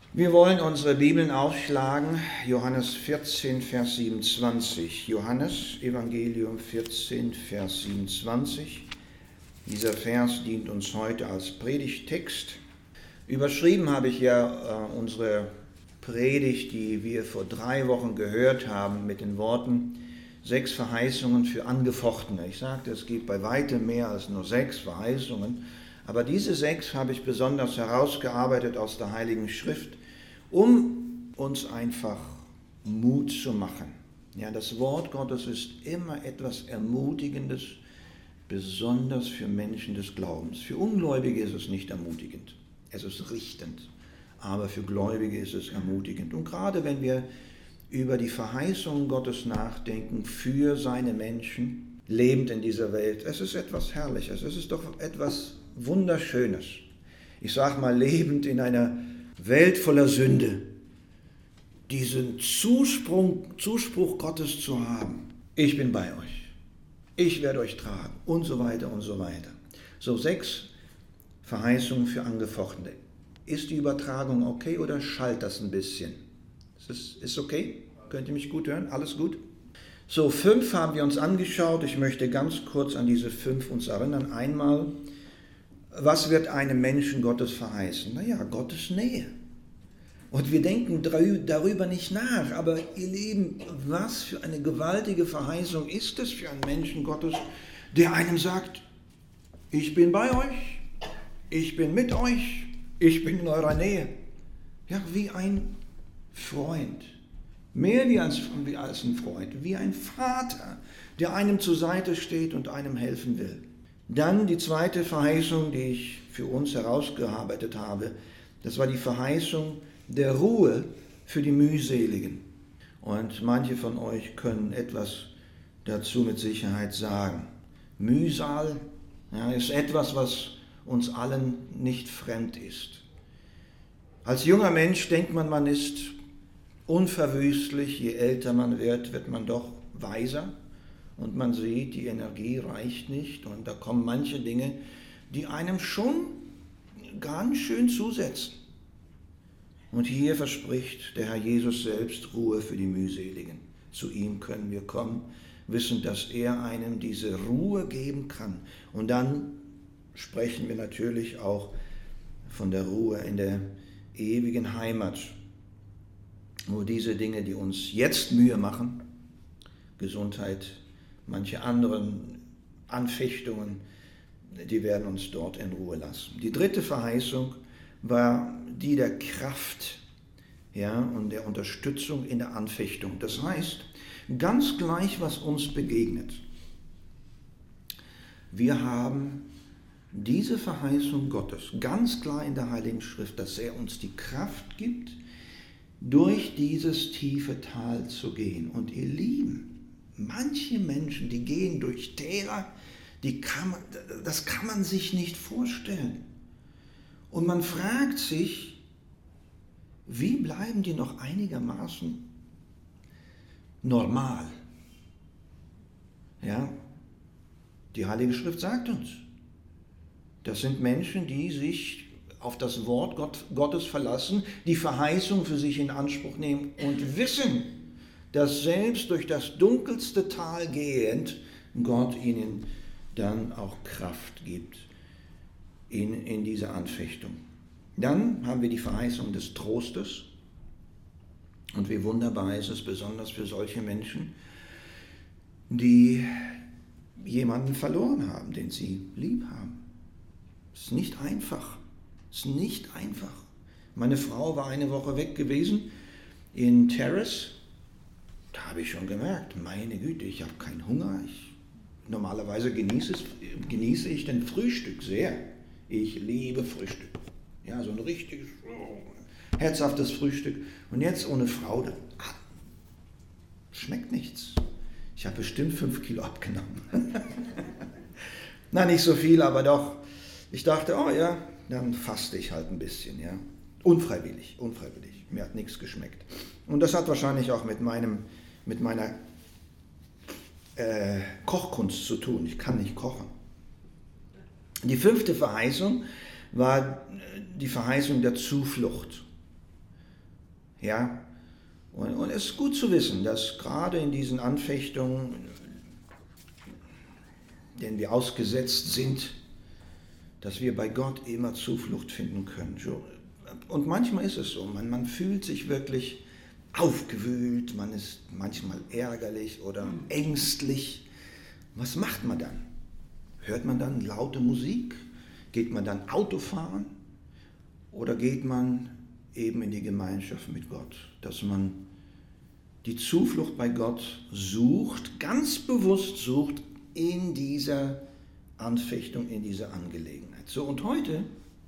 Wir wollen unsere Bibeln aufschlagen, Johannes 14, Vers 27. Johannes, Evangelium 14, Vers 27. Dieser Vers dient uns heute als Predigttext. Überschrieben habe ich ja unsere Predigt, die wir vor 3 Wochen gehört haben, mit den Worten 6 Verheißungen für Angefochtene. Ich sagte, es gibt bei weitem mehr als nur 6 Verheißungen, aber diese 6 habe ich besonders herausgearbeitet aus der Heiligen Schrift, um uns einfach Mut zu machen. Ja, das Wort Gottes ist immer etwas Ermutigendes, besonders für Menschen des Glaubens. Für Ungläubige ist es nicht ermutigend, es ist richtend, aber für Gläubige ist es ermutigend. Und gerade wenn wir über die Verheißungen Gottes nachdenken für seine Menschen, lebend in dieser Welt, es ist etwas Herrliches, es ist doch etwas Wunderschönes. Ich sage mal, lebend in einer Welt voller Sünde, diesen Zuspruch Gottes zu haben. Ich bin bei euch, ich werde euch tragen und so weiter und so weiter. So 6 Verheißungen für Angefochtene. Ist die Übertragung okay oder schallt das ein bisschen? Ist okay? Könnt ihr mich gut hören? Alles gut? So, 5 haben wir uns angeschaut. Ich möchte ganz kurz an diese 5 uns erinnern. Einmal, was wird einem Menschen Gottes verheißen? Naja, Gottes Nähe. Und wir denken darüber nicht nach. Aber ihr Lieben, was für eine gewaltige Verheißung ist es für einen Menschen Gottes, der einem sagt, ich bin bei euch, ich bin mit euch, ich bin in eurer Nähe. Ja, wie ein Freund. Mehr wie als ein Freund, wie ein Vater, der einem zur Seite steht und einem helfen will. Dann die zweite Verheißung, die ich für uns herausgearbeitet habe, das war die Verheißung der Ruhe für die Mühseligen. Und manche von euch können etwas dazu mit Sicherheit sagen. Mühsal ist etwas, was uns allen nicht fremd ist. Als junger Mensch denkt man, man ist unverwüstlich. Je älter man wird man doch weiser. Und man sieht, die Energie reicht nicht und da kommen manche Dinge, die einem schon ganz schön zusetzen. Und hier verspricht der Herr Jesus selbst Ruhe für die Mühseligen. Zu ihm können wir kommen, wissen, dass er einem diese Ruhe geben kann. Und dann sprechen wir natürlich auch von der Ruhe in der ewigen Heimat, wo diese Dinge, die uns jetzt Mühe machen, Gesundheit, manche anderen Anfechtungen, die werden uns dort in Ruhe lassen. Die dritte Verheißung war die der Kraft, und der Unterstützung in der Anfechtung. Das heißt, ganz gleich, was uns begegnet, wir haben diese Verheißung Gottes ganz klar in der Heiligen Schrift, dass er uns die Kraft gibt, durch dieses tiefe Tal zu gehen. Und ihr Lieben, manche Menschen, die gehen durch Täler, das kann man sich nicht vorstellen. Und man fragt sich, wie bleiben die noch einigermaßen normal? Ja, die Heilige Schrift sagt uns, das sind Menschen, die sich auf das Wort Gottes verlassen, die Verheißung für sich in Anspruch nehmen und wissen, dass selbst durch das dunkelste Tal gehend Gott ihnen dann auch Kraft gibt in dieser Anfechtung. Dann haben wir die Verheißung des Trostes. Und wie wunderbar ist es besonders für solche Menschen, die jemanden verloren haben, den sie lieb haben. Es ist nicht einfach. Es ist nicht einfach. Meine Frau war eine Woche weg gewesen in Terrace. Da habe ich schon gemerkt, meine Güte, ich habe keinen Hunger. Normalerweise genieße ich den Frühstück sehr. Ich liebe Frühstück. Ja, so ein richtiges, herzhaftes Frühstück. Und jetzt ohne Frau, schmeckt nichts. Ich habe bestimmt 5 Kilo abgenommen. Na, nicht so viel, aber doch. Ich dachte, dann faste ich halt ein bisschen. Ja. Unfreiwillig. Mir hat nichts geschmeckt. Und das hat wahrscheinlich auch mit meiner Kochkunst zu tun. Ich kann nicht kochen. Die 5. Verheißung war die Verheißung der Zuflucht. Ja, und es ist gut zu wissen, dass gerade in diesen Anfechtungen, denen wir ausgesetzt sind, dass wir bei Gott immer Zuflucht finden können. Und manchmal ist es so, man fühlt sich wirklich aufgewühlt, man ist manchmal ärgerlich oder ängstlich. Was macht man dann? Hört man dann laute Musik? Geht man dann Auto fahren? Oder geht man eben in die Gemeinschaft mit Gott? Dass man die Zuflucht bei Gott sucht, ganz bewusst sucht in dieser Anfechtung, in dieser Angelegenheit. So, und heute,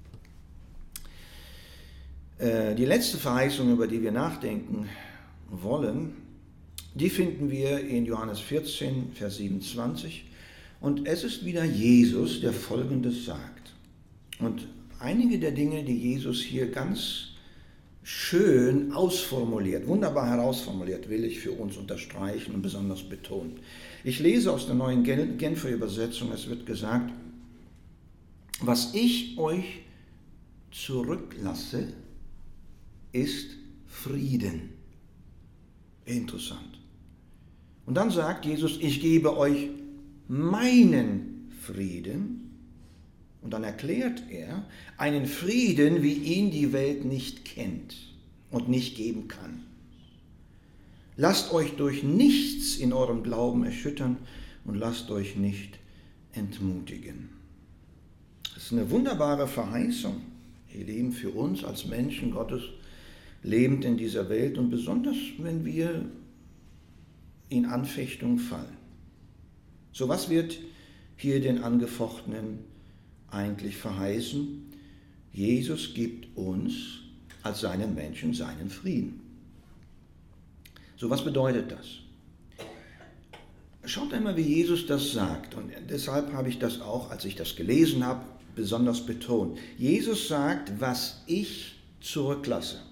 die letzte Verheißung, über die wir nachdenken wollen, die finden wir in Johannes 14, Vers 27. Und es ist wieder Jesus, der Folgendes sagt. Und einige der Dinge, die Jesus hier ganz schön ausformuliert, wunderbar herausformuliert, will ich für uns unterstreichen und besonders betonen. Ich lese aus der neuen Genfer Übersetzung, es wird gesagt, was ich euch zurücklasse, ist Frieden. Interessant. Und dann sagt Jesus, ich gebe euch meinen Frieden. Und dann erklärt er, einen Frieden, wie ihn die Welt nicht kennt und nicht geben kann. Lasst euch durch nichts in eurem Glauben erschüttern und lasst euch nicht entmutigen. Das ist eine wunderbare Verheißung, ihr Lieben, für uns als Menschen Gottes, lebend in dieser Welt und besonders, wenn wir in Anfechtung fallen. So, was wird hier den Angefochtenen eigentlich verheißen? Jesus gibt uns als seinen Menschen seinen Frieden. So, was bedeutet das? Schaut einmal, wie Jesus das sagt. Und deshalb habe ich das auch, als ich das gelesen habe, besonders betont. Jesus sagt, was ich zurücklasse.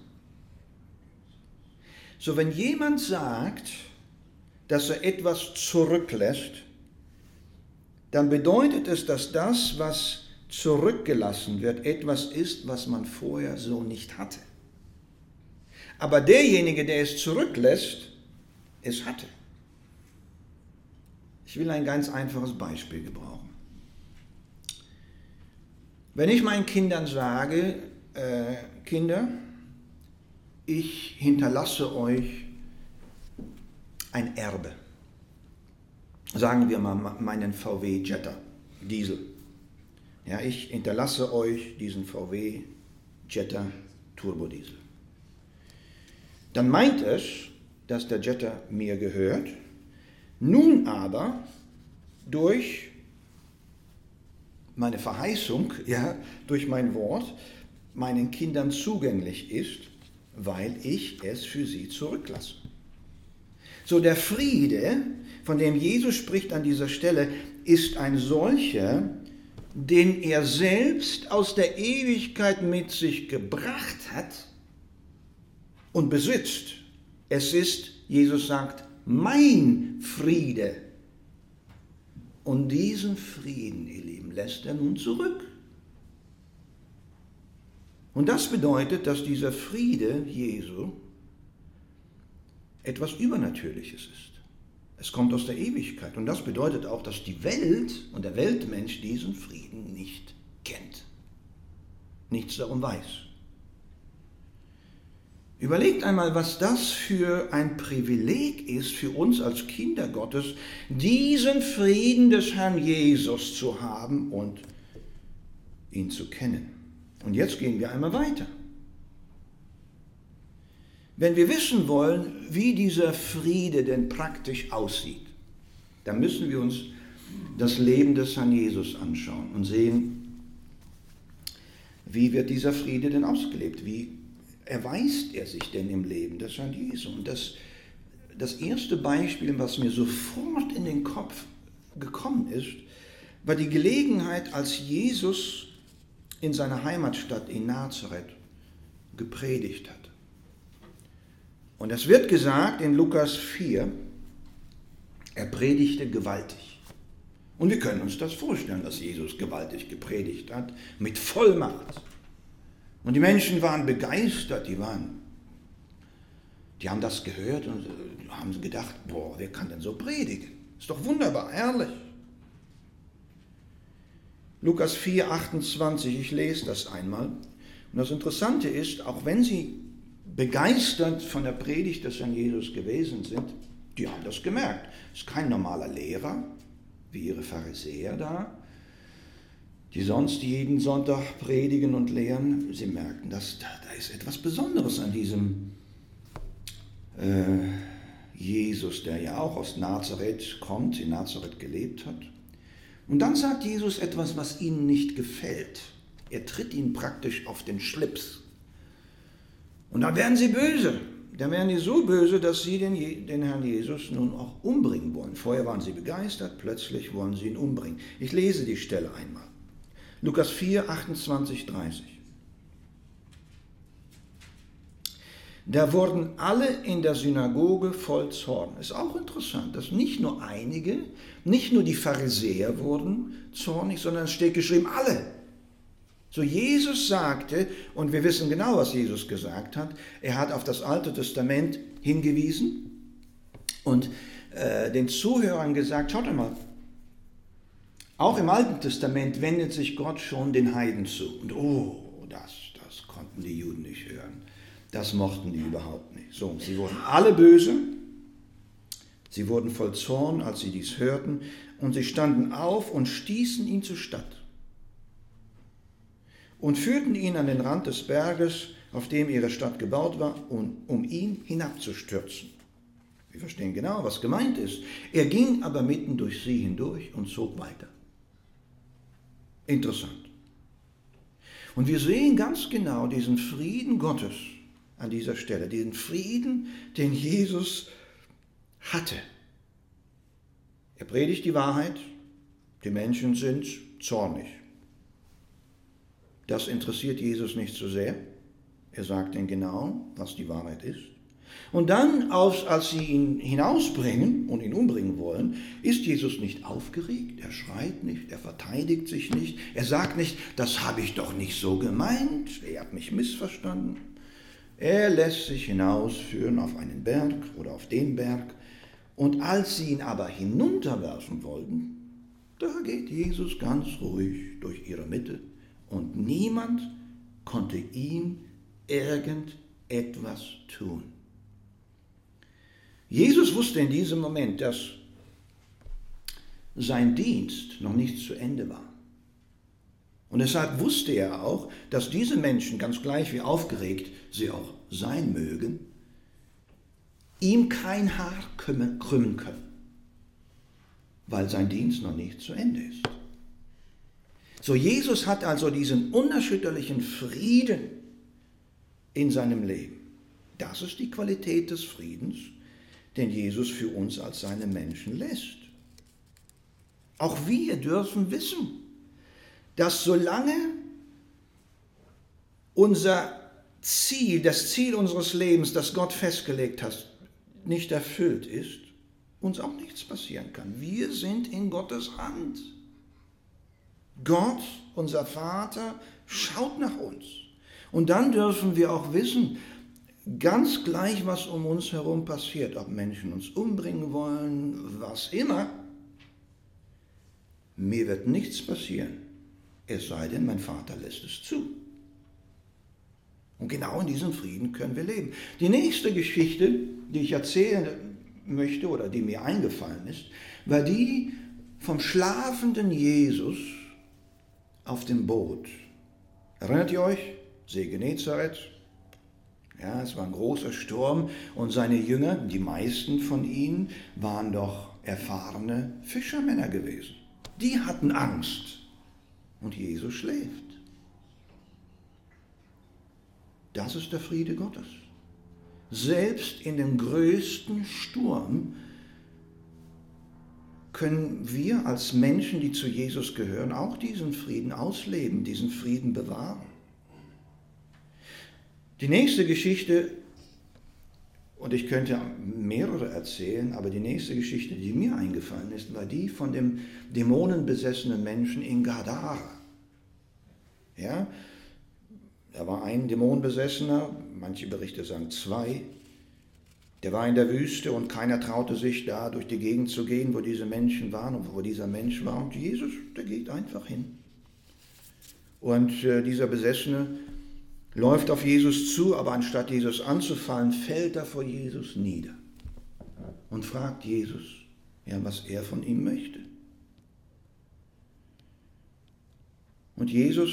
So, wenn jemand sagt, dass er etwas zurücklässt, dann bedeutet es, dass das, was zurückgelassen wird, etwas ist, was man vorher so nicht hatte. Aber derjenige, der es zurücklässt, es hatte. Ich will ein ganz einfaches Beispiel gebrauchen. Wenn ich meinen Kindern sage, Kinder, ich hinterlasse euch ein Erbe. Sagen wir mal meinen VW Jetta Diesel. Ja, ich hinterlasse euch diesen VW Jetta Turbo Diesel. Dann meint es, dass der Jetta mir gehört, nun aber durch meine Verheißung, ja, durch mein Wort, meinen Kindern zugänglich ist, weil ich es für sie zurücklasse. So, der Friede, von dem Jesus spricht an dieser Stelle, ist ein solcher, den er selbst aus der Ewigkeit mit sich gebracht hat und besitzt. Es ist, Jesus sagt, mein Friede. Und diesen Frieden, ihr Lieben, lässt er nun zurück. Und das bedeutet, dass dieser Friede Jesu etwas Übernatürliches ist. Es kommt aus der Ewigkeit. Und das bedeutet auch, dass die Welt und der Weltmensch diesen Frieden nicht kennt. Nichts darum weiß. Überlegt einmal, was das für ein Privileg ist für uns als Kinder Gottes, diesen Frieden des Herrn Jesus zu haben und ihn zu kennen. Und jetzt gehen wir einmal weiter. Wenn wir wissen wollen, wie dieser Friede denn praktisch aussieht, dann müssen wir uns das Leben des Herrn Jesus anschauen und sehen, wie wird dieser Friede denn ausgelebt? Wie erweist er sich denn im Leben des Herrn Jesu? Und das erste Beispiel, was mir sofort in den Kopf gekommen ist, war die Gelegenheit, als Jesus in seiner Heimatstadt in Nazareth gepredigt hat. Und es wird gesagt in Lukas 4, er predigte gewaltig. Und wir können uns das vorstellen, dass Jesus gewaltig gepredigt hat, mit Vollmacht. Und die Menschen waren begeistert, die waren Die haben das gehört und haben gedacht, boah, wer kann denn so predigen? Ist doch wunderbar, herrlich. Lukas 4, 28, ich lese das einmal. Und das Interessante ist, auch wenn sie begeistert von der Predigt des Herrn Jesus gewesen sind, die haben das gemerkt. Es ist kein normaler Lehrer, wie ihre Pharisäer da, die sonst jeden Sonntag predigen und lehren. Sie merken, dass da ist etwas Besonderes an diesem Jesus, der ja auch aus Nazareth kommt, in Nazareth gelebt hat. Und dann sagt Jesus etwas, was ihnen nicht gefällt. Er tritt ihnen praktisch auf den Schlips. Und dann werden sie böse. Dann werden die so böse, dass sie den Herrn Jesus nun auch umbringen wollen. Vorher waren sie begeistert, plötzlich wollen sie ihn umbringen. Ich lese die Stelle einmal. Lukas 4, 28, 30. Da wurden alle in der Synagoge voll Zorn. Ist auch interessant, dass nicht nur einige, nicht nur die Pharisäer wurden zornig, sondern es steht geschrieben, alle. So Jesus sagte, und wir wissen genau, was Jesus gesagt hat, er hat auf das Alte Testament hingewiesen und den Zuhörern gesagt, schaut einmal, auch im Alten Testament wendet sich Gott schon den Heiden zu. Und das konnten die Juden nicht hören. Das mochten die überhaupt nicht. So, sie wurden alle böse, sie wurden voll Zorn, als sie dies hörten, und sie standen auf und stießen ihn zur Stadt und führten ihn an den Rand des Berges, auf dem ihre Stadt gebaut war, um ihn hinabzustürzen. Wir verstehen genau, was gemeint ist. Er ging aber mitten durch sie hindurch und zog weiter. Interessant. Und wir sehen ganz genau diesen Frieden Gottes an dieser Stelle, diesen Frieden, den Jesus hatte. Er predigt die Wahrheit, die Menschen sind zornig. Das interessiert Jesus nicht so sehr. Er sagt ihnen genau, was die Wahrheit ist. Und dann, als sie ihn hinausbringen und ihn umbringen wollen, ist Jesus nicht aufgeregt, er schreit nicht, er verteidigt sich nicht, er sagt nicht, das habe ich doch nicht so gemeint, er hat mich missverstanden. Er lässt sich hinausführen auf einen Berg oder auf den Berg, und als sie ihn aber hinunterwerfen wollten, da geht Jesus ganz ruhig durch ihre Mitte und niemand konnte ihm irgendetwas tun. Jesus wusste in diesem Moment, dass sein Dienst noch nicht zu Ende war. Und deshalb wusste er auch, dass diese Menschen, ganz gleich wie aufgeregt sie auch sein mögen, ihm kein Haar krümmen können, weil sein Dienst noch nicht zu Ende ist. So, Jesus hat also diesen unerschütterlichen Frieden in seinem Leben. Das ist die Qualität des Friedens, den Jesus für uns als seine Menschen lässt. Auch wir dürfen wissen, dass solange unser Ziel, das Ziel unseres Lebens, das Gott festgelegt hat, nicht erfüllt ist, uns auch nichts passieren kann. Wir sind in Gottes Hand. Gott, unser Vater, schaut nach uns. Und dann dürfen wir auch wissen, ganz gleich, was um uns herum passiert, ob Menschen uns umbringen wollen, was immer, mir wird nichts passieren, es sei denn, mein Vater lässt es zu. Und genau in diesem Frieden können wir leben. Die nächste Geschichte, die ich erzählen möchte oder die mir eingefallen ist, war die vom schlafenden Jesus auf dem Boot. Erinnert ihr euch? See Genezareth. Ja, es war ein großer Sturm und seine Jünger, die meisten von ihnen, waren doch erfahrene Fischermänner gewesen. Die hatten Angst und Jesus schläft. Das ist der Friede Gottes. Selbst in dem größten Sturm können wir als Menschen, die zu Jesus gehören, auch diesen Frieden ausleben, diesen Frieden bewahren. Die nächste Geschichte, und ich könnte mehrere erzählen, aber die nächste Geschichte, die mir eingefallen ist, war die von dem dämonenbesessenen Menschen in Gadara. Ja, da war ein Dämonenbesessener, manche Berichte sagen 2, Der war in der Wüste und keiner traute sich da durch die Gegend zu gehen, wo diese Menschen waren und wo dieser Mensch war. Und Jesus, der geht einfach hin. Und dieser Besessene läuft auf Jesus zu, aber anstatt Jesus anzufallen, fällt er vor Jesus nieder und fragt Jesus, ja, was er von ihm möchte. Und Jesus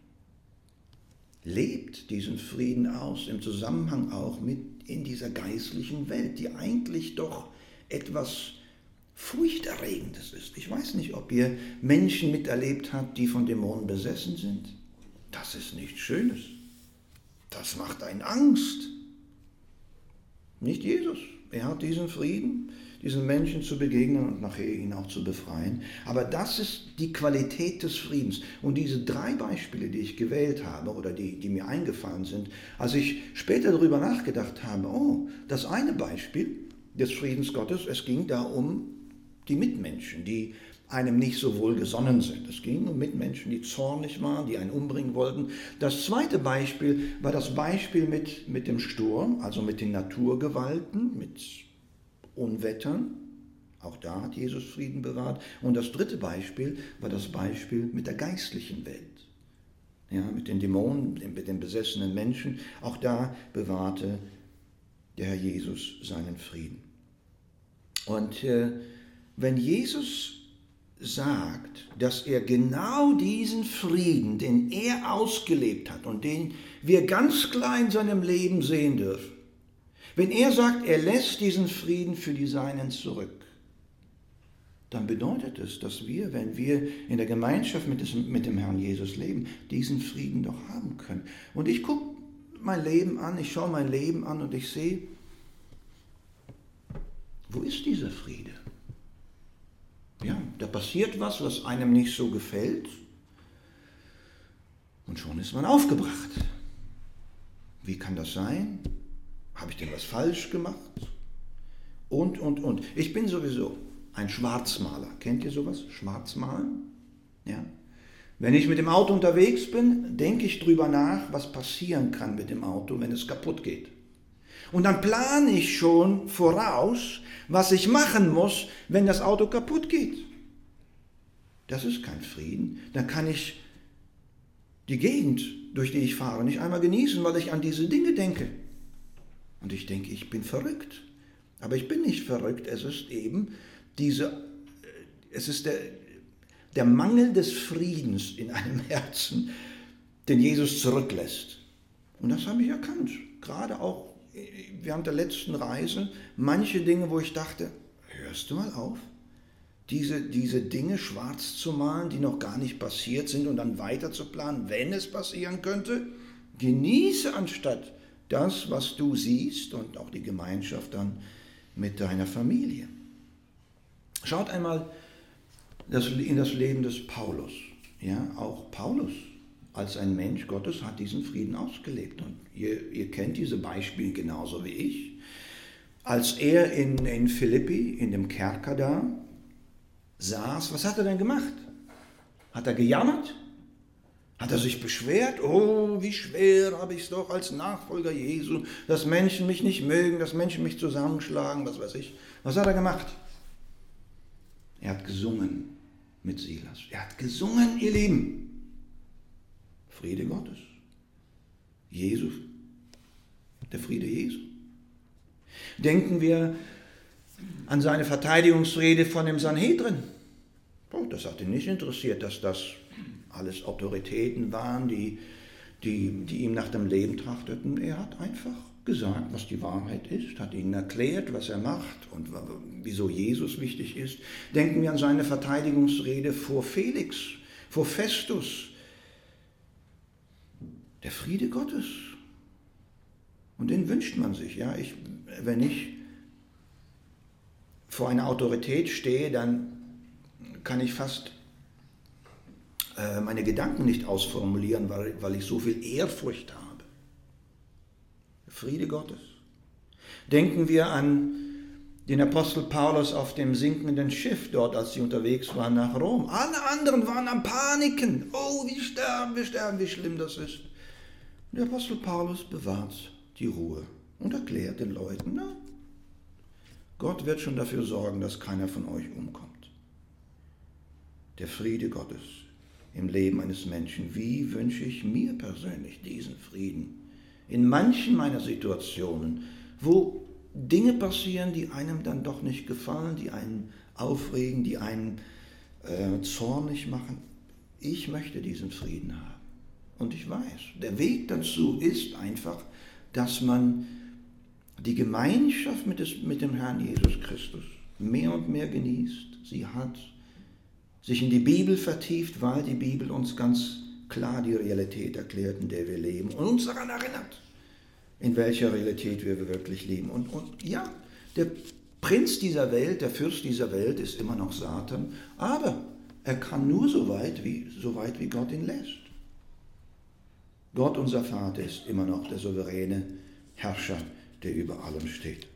lebt diesen Frieden aus, im Zusammenhang auch mit in dieser geistlichen Welt, die eigentlich doch etwas Furchterregendes ist. Ich weiß nicht, ob ihr Menschen miterlebt habt, die von Dämonen besessen sind. Das ist nichts Schönes. Das macht einen Angst. Nicht Jesus. Er hat diesen Frieden, diesen Menschen zu begegnen und nachher ihn auch zu befreien. Aber das ist die Qualität des Friedens. Und diese 3 Beispiele, die ich gewählt habe oder die mir eingefallen sind, als ich später darüber nachgedacht habe, oh, das eine Beispiel des Friedens Gottes, es ging da um die Mitmenschen, die einem nicht so wohlgesonnen sind. Es ging um Mitmenschen, die zornig waren, die einen umbringen wollten. Das zweite Beispiel war das Beispiel mit dem Sturm, also mit den Naturgewalten, mit Unwettern. Auch da hat Jesus Frieden bewahrt. Und das dritte Beispiel war das Beispiel mit der geistlichen Welt. Ja, mit den Dämonen, mit den besessenen Menschen. Auch da bewahrte der Herr Jesus seinen Frieden. Und wenn Jesus sagt, dass er genau diesen Frieden, den er ausgelebt hat und den wir ganz klar in seinem Leben sehen dürfen, wenn er sagt, er lässt diesen Frieden für die Seinen zurück, dann bedeutet es, dass wir, wenn wir in der Gemeinschaft mit dem Herrn Jesus leben, diesen Frieden doch haben können. Und ich gucke mein Leben an, ich schaue mein Leben an und ich sehe, wo ist dieser Friede? Ja, da passiert was einem nicht so gefällt und schon ist man aufgebracht. Wie kann das sein? Habe ich denn was falsch gemacht? Und. Ich bin sowieso ein Schwarzmaler. Kennt ihr sowas? Schwarzmalen? Ja. Wenn ich mit dem Auto unterwegs bin, denke ich drüber nach, was passieren kann mit dem Auto, wenn es kaputt geht. Und dann plane ich schon voraus, was ich machen muss, wenn das Auto kaputt geht. Das ist kein Frieden. Dann kann ich die Gegend, durch die ich fahre, nicht einmal genießen, weil ich an diese Dinge denke. Und ich denke, ich bin verrückt. Aber ich bin nicht verrückt. Es ist eben der Mangel des Friedens in einem Herzen, den Jesus zurücklässt. Und das habe ich erkannt. Gerade auch während der letzten Reise, manche Dinge, wo ich dachte, hörst du mal auf, diese Dinge schwarz zu malen, die noch gar nicht passiert sind und dann weiter zu planen, wenn es passieren könnte. Genieße anstatt das, was du siehst und auch die Gemeinschaft dann mit deiner Familie. Schaut einmal in das Leben des Paulus. Ja, auch Paulus als ein Mensch Gottes hat diesen Frieden ausgelebt. Und ihr kennt diese Beispiele genauso wie ich. Als er in Philippi, in dem Kerker da, saß, was hat er denn gemacht? Hat er gejammert? Hat er sich beschwert? Oh, wie schwer habe ich es doch als Nachfolger Jesu, dass Menschen mich nicht mögen, dass Menschen mich zusammenschlagen, was weiß ich. Was hat er gemacht? Er hat gesungen mit Silas. Er hat gesungen, ihr Lieben. Friede Gottes. Jesus. Der Friede Jesu. Denken wir an seine Verteidigungsrede von dem Sanhedrin. Oh, das hat ihn nicht interessiert, dass das alles Autoritäten waren, die ihm nach dem Leben trachteten. Er hat einfach gesagt, was die Wahrheit ist, hat ihnen erklärt, was er macht und wieso Jesus wichtig ist. Denken wir an seine Verteidigungsrede vor Felix, vor Festus. Der Friede Gottes. Und den wünscht man sich. Ja? Wenn ich vor einer Autorität stehe, dann kann ich fast meine Gedanken nicht ausformulieren, weil ich so viel Ehrfurcht habe. Friede Gottes. Denken wir an den Apostel Paulus auf dem sinkenden Schiff dort, als sie unterwegs waren nach Rom. Alle anderen waren am Paniken. Oh, wir sterben, wie schlimm das ist. Der Apostel Paulus bewahrt die Ruhe und erklärt den Leuten, na, Gott wird schon dafür sorgen, dass keiner von euch umkommt. Der Friede Gottes im Leben eines Menschen. Wie wünsche ich mir persönlich diesen Frieden? In manchen meiner Situationen, wo Dinge passieren, die einem dann doch nicht gefallen, die einen aufregen, die einen zornig machen. Ich möchte diesen Frieden haben. Und ich weiß, der Weg dazu ist einfach, dass man die Gemeinschaft mit dem Herrn Jesus Christus mehr und mehr genießt, sie hat, sich in die Bibel vertieft, weil die Bibel uns ganz klar die Realität erklärt, in der wir leben und uns daran erinnert, in welcher Realität wir wirklich leben. Und ja, der Prinz dieser Welt, der Fürst dieser Welt ist immer noch Satan, aber er kann nur so weit, wie Gott ihn lässt. Gott, unser Vater, ist immer noch der souveräne Herrscher, der über allem steht.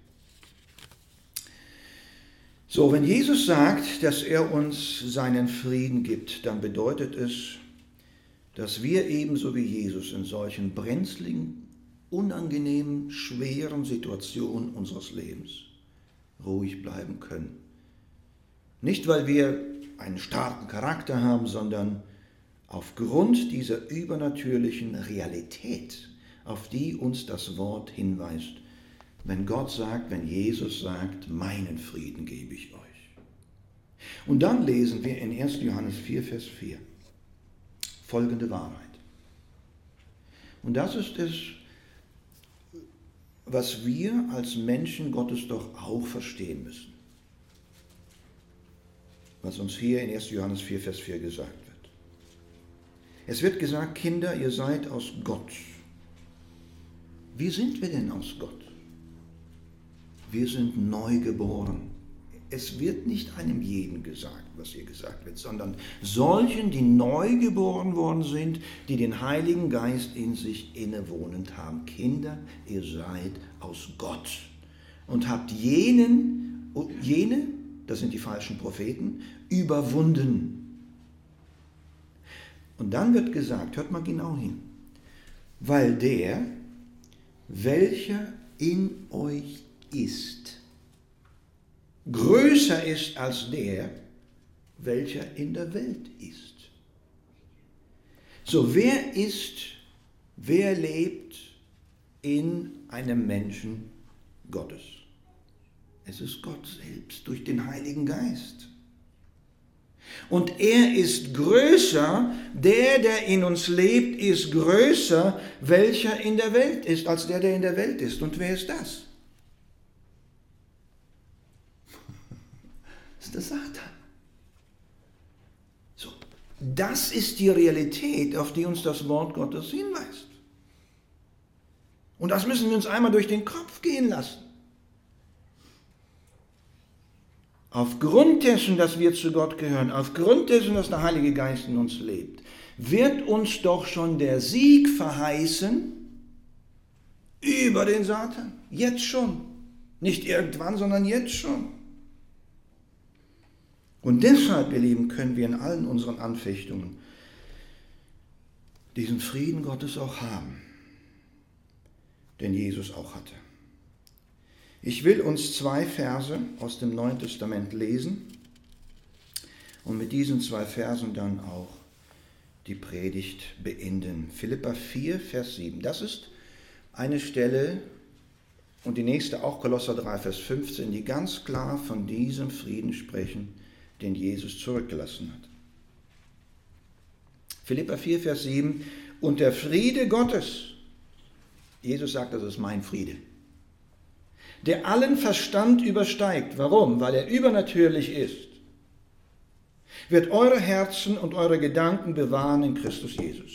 So, wenn Jesus sagt, dass er uns seinen Frieden gibt, dann bedeutet es, dass wir ebenso wie Jesus in solchen brenzligen, unangenehmen, schweren Situationen unseres Lebens ruhig bleiben können. Nicht, weil wir einen starken Charakter haben, sondern aufgrund dieser übernatürlichen Realität, auf die uns das Wort hinweist, wenn Gott sagt, wenn Jesus sagt, meinen Frieden gebe ich euch. Und dann lesen wir in 1. Johannes 4, Vers 4 folgende Wahrheit. Und das ist es, was wir als Menschen Gottes doch auch verstehen müssen. Was uns hier in 1. Johannes 4, Vers 4 gesagt wird. Es wird gesagt, Kinder, ihr seid aus Gott. Wie sind wir denn aus Gott? Wir sind neu geboren. Es wird nicht einem jeden gesagt, was hier gesagt wird, sondern solchen, die neu geboren worden sind, die den Heiligen Geist in sich innewohnend haben. Kinder, ihr seid aus Gott und habt jene, das sind die falschen Propheten, überwunden. Und dann wird gesagt, hört mal genau hin, weil der, welcher in euch ist, größer ist als der, welcher in der Welt ist. So, wer lebt in einem Menschen Gottes? Es ist Gott selbst durch den Heiligen Geist. Und er ist größer, der in uns lebt, ist größer, welcher in der Welt ist, als der in der Welt ist. Und wer ist das? Das ist der Satan. So, das ist die Realität, auf die uns das Wort Gottes hinweist. Und das müssen wir uns einmal durch den Kopf gehen lassen. Aufgrund dessen, dass wir zu Gott gehören, aufgrund dessen, dass der Heilige Geist in uns lebt, wird uns doch schon der Sieg verheißen über den Satan. Jetzt schon. Nicht irgendwann, sondern jetzt schon. Und deshalb, ihr Lieben, können wir in allen unseren Anfechtungen diesen Frieden Gottes auch haben, den Jesus auch hatte. Ich will uns 2 Verse aus dem Neuen Testament lesen und mit diesen 2 Versen dann auch die Predigt beenden. Philipper 4, Vers 7. Das ist eine Stelle und die nächste auch, Kolosser 3, Vers 15, die ganz klar von diesem Frieden sprechen, den Jesus zurückgelassen hat. Philipper 4, Vers 7. Und der Friede Gottes, Jesus sagt, das ist mein Friede, der allen Verstand übersteigt. Warum? Weil er übernatürlich ist, wird eure Herzen und eure Gedanken bewahren in Christus Jesus.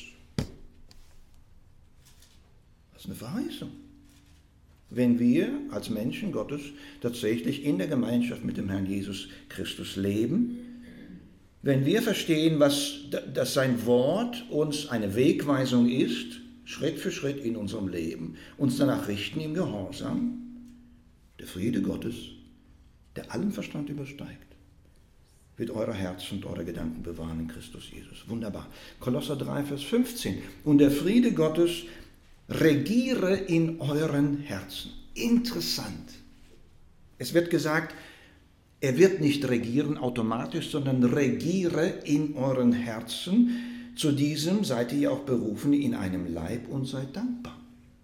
Das ist eine Verheißung. Wenn wir als Menschen Gottes tatsächlich in der Gemeinschaft mit dem Herrn Jesus Christus leben, wenn wir verstehen, dass sein Wort uns eine Wegweisung ist, Schritt für Schritt in unserem Leben, uns danach richten im Gehorsam, der Friede Gottes, der allen Verstand übersteigt, wird eure Herzen und eure Gedanken bewahren in Christus Jesus. Wunderbar. Kolosser 3, Vers 15. Und der Friede Gottes regiere in euren Herzen. Interessant. Es wird gesagt, er wird nicht regieren automatisch, sondern regiere in euren Herzen. Zu diesem seid ihr auch berufen in einem Leib und seid dankbar.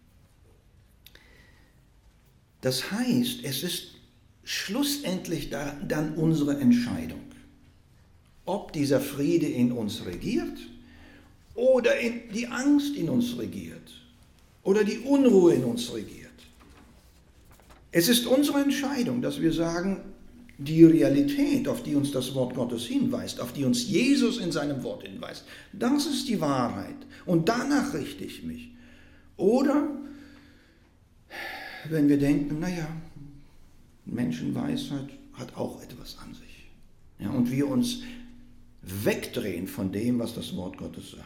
Das heißt, es ist schlussendlich dann unsere Entscheidung, ob dieser Friede in uns regiert oder die Angst in uns regiert oder die Unruhe in uns regiert. Es ist unsere Entscheidung, dass wir sagen, die Realität, auf die uns das Wort Gottes hinweist, auf die uns Jesus in seinem Wort hinweist, das ist die Wahrheit und danach richte ich mich. Oder wenn wir denken, naja, Menschenweisheit hat auch etwas an sich. Ja, und wir uns wegdrehen von dem, was das Wort Gottes sagt.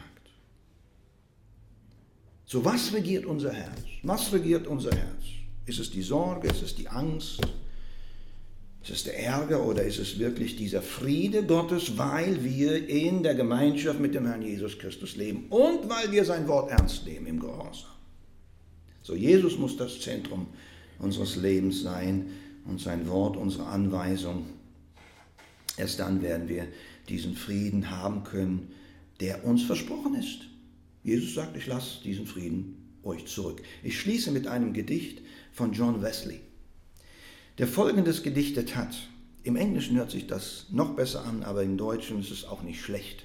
So, was regiert unser Herz? Was regiert unser Herz? Ist es die Sorge? Ist es die Angst? Ist es der Ärger oder ist es wirklich dieser Friede Gottes, weil wir in der Gemeinschaft mit dem Herrn Jesus Christus leben und weil wir sein Wort ernst nehmen im Gehorsam? So, Jesus muss das Zentrum unseres Lebens sein und sein Wort unsere Anweisung. Erst dann werden wir diesen Frieden haben können, der uns versprochen ist. Jesus sagt, ich lasse diesen Frieden euch zurück. Ich schließe mit einem Gedicht von John Wesley, der Folgendes gedichtet hat. Im Englischen hört sich das noch besser an, aber im Deutschen ist es auch nicht schlecht.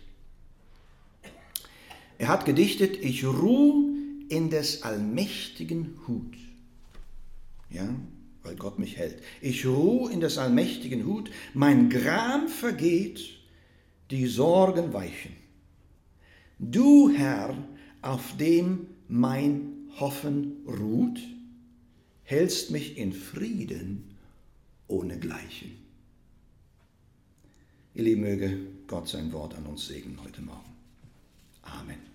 Er hat gedichtet, ich ruh in des allmächtigen Hut. Ja, weil Gott mich hält. Ich ruh in des allmächtigen Hut, mein Gram vergeht, die Sorgen weichen. Du, Herr, auf dem mein Hoffen ruht, hältst mich in Frieden ohnegleichen. Ihr Lieben, möge Gott sein Wort an uns segnen heute Morgen. Amen.